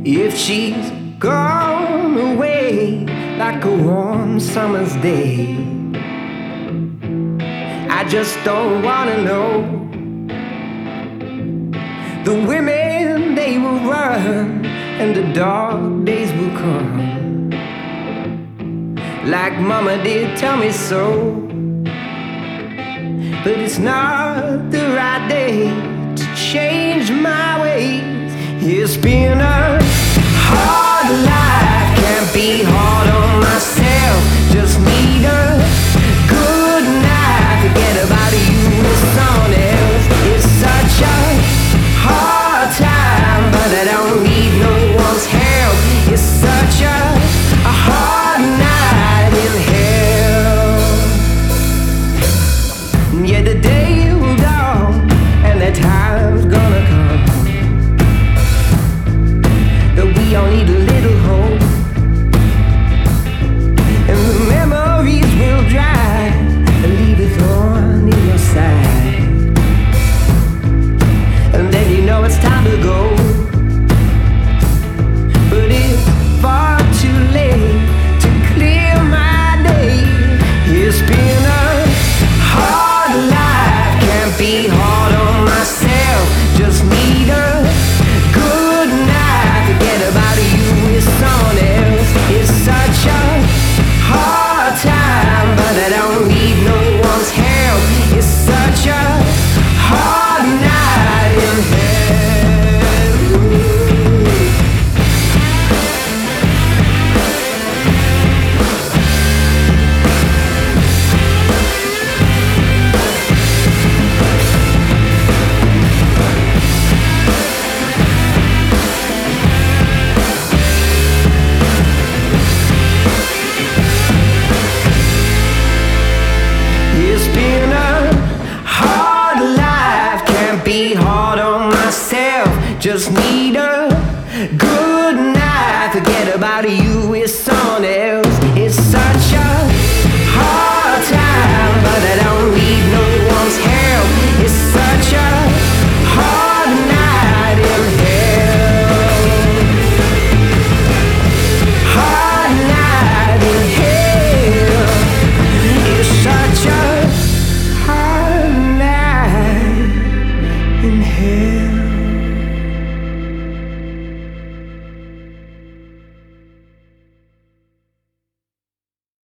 If she's gone away like a warm summer's day, I just don't wanna know. The women, they will run and the dark days will come, like mama did tell me so. But it's not the right day to change my ways. It's been a hard life, can't be hard.